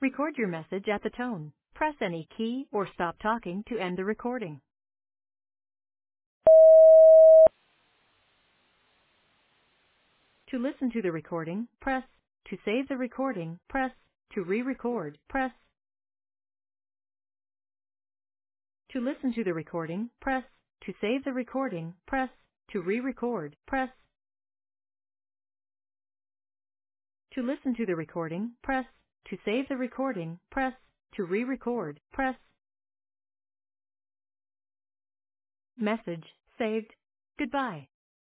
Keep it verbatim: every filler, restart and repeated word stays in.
Record your message at the tone. Press any key or stop talking to end the recording. To listen to the recording, press. To save the recording, press. To re-record, press. To listen to the recording, press. To save the recording, press. To re-record, press. To listen to the recording, press. To save the recording, press. To re-record, press. Message saved. Goodbye.